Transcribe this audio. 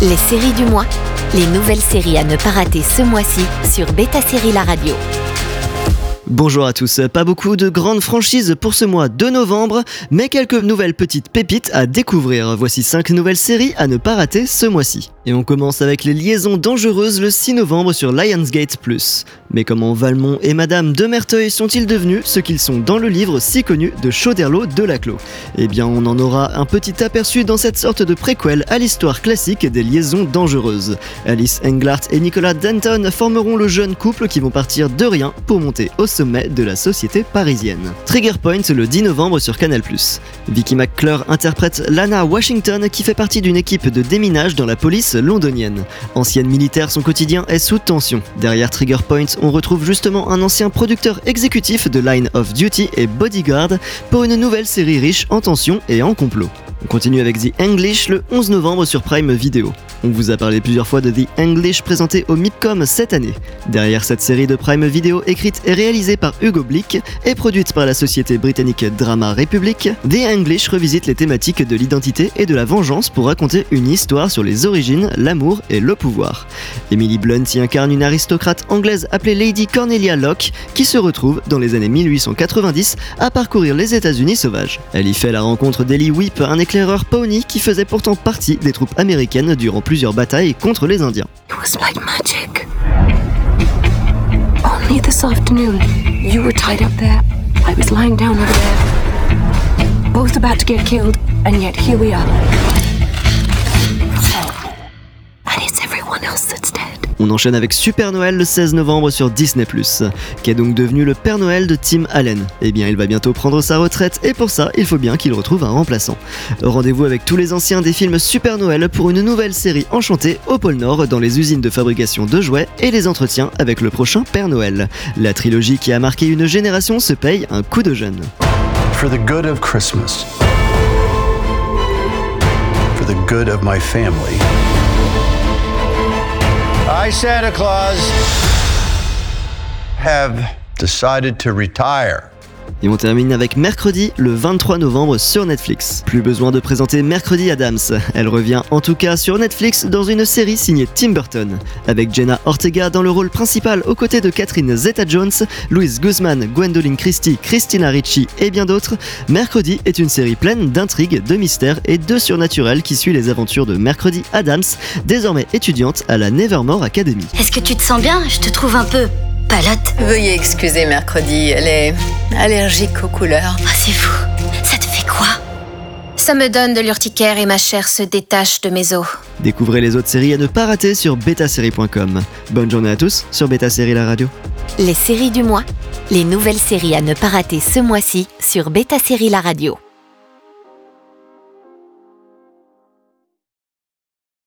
Les séries du mois, les nouvelles séries à ne pas rater ce mois-ci sur Beta Série La Radio. Bonjour à tous, pas beaucoup de grandes franchises pour ce mois de novembre, mais quelques nouvelles petites pépites à découvrir. Voici 5 nouvelles séries à ne pas rater ce mois-ci. Et on commence avec les liaisons dangereuses le 6 novembre sur Lionsgate+. Mais comment Valmont et Madame de Merteuil sont-ils devenus ce qu'ils sont dans le livre si connu de Choderlos de Laclos? Eh bien on en aura un petit aperçu dans cette sorte de préquel à l'histoire classique des liaisons dangereuses. Alice Englert et Nicolas Denton formeront le jeune couple qui vont partir de rien pour monter au sommet de la société parisienne. Trigger Point le 10 novembre sur Canal+. Vicky McClure interprète Lana Washington qui fait partie d'une équipe de déminage dans la police londonienne. Ancienne militaire, son quotidien est sous tension. Derrière Trigger Point, on retrouve justement un ancien producteur exécutif de Line of Duty et Bodyguard pour une nouvelle série riche en tension et en complot. On continue avec The English le 11 novembre sur Prime Video. On vous a parlé plusieurs fois de The English présenté au MIPCOM cette année. Derrière cette série de Prime Video écrite et réalisée par Hugo Blick et produite par la société britannique Drama Republic, The English revisite les thématiques de l'identité et de la vengeance pour raconter une histoire sur les origines, l'amour et le pouvoir. Emily Blunt y incarne une aristocrate anglaise appelée Lady Cornelia Locke qui se retrouve dans les années 1890 à parcourir les États-Unis sauvages. Elle y fait la rencontre d'Ellie Whip, un éclaireur pony qui faisait pourtant partie des troupes américaines durant plusieurs batailles contre les Indiens. It was like magic. Only this afternoon, you were tied up there. I was lying down over there. Both about to get killed, and yet here we are. And it's everyone else that's dead. On enchaîne avec Super Noël le 16 novembre sur Disney+, qui est donc devenu le Père Noël de Tim Allen. Eh bien, il va bientôt prendre sa retraite et pour ça, il faut bien qu'il retrouve un remplaçant. Rendez-vous avec tous les anciens des films Super Noël pour une nouvelle série enchantée au pôle Nord dans les usines de fabrication de jouets et les entretiens avec le prochain Père Noël. La trilogie qui a marqué une génération se paye un coup de jeune. For the good of Christmas. For the good of my family. I, Santa Claus, have decided to retire. Et on termine avec Mercredi, le 23 novembre sur Netflix. Plus besoin de présenter Mercredi Addams. Elle revient en tout cas sur Netflix dans une série signée Tim Burton. Avec Jenna Ortega dans le rôle principal aux côtés de Catherine Zeta-Jones, Louise Guzman, Gwendoline Christie, Christina Ricci et bien d'autres, Mercredi est une série pleine d'intrigues, de mystères et de surnaturel qui suit les aventures de Mercredi Addams, désormais étudiante à la Nevermore Academy. Est-ce que tu te sens bien? Je te trouve un peu palote. Veuillez excuser Mercredi, elle est allergique aux couleurs. Ah, c'est fou. Ça te fait quoi? Ça me donne de l'urticaire et ma chair se détache de mes os. Découvrez les autres séries à ne pas rater sur betasérie.com. Bonne journée à tous sur Beta Série La Radio. Les séries du mois, les nouvelles séries à ne pas rater ce mois-ci sur Beta Série La Radio.